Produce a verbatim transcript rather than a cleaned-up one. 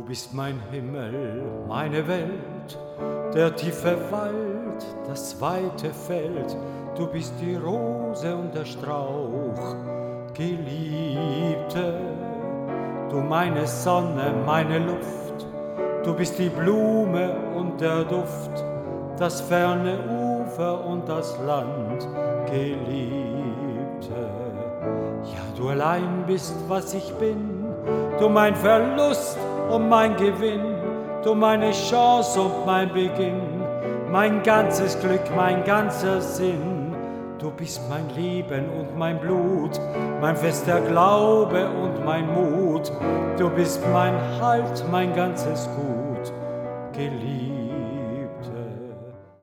bist mein Himmel, meine Welt, der tiefe Wald, das weite Feld. Du bist die Rose und der Strauch, Geliebte. Du meine Sonne, meine Luft, du bist die Blume und der Duft, das ferne Ufer und das Land, Geliebte. Ja, du allein bist, was ich bin, du mein Verlust und mein Gewinn, du meine Chance und mein Beginn, mein ganzes Glück, mein ganzer Sinn. Du bist mein Leben und mein Blut, mein fester Glaube und mein Mut. Du bist mein Halt, mein ganzes Gut, Geliebte.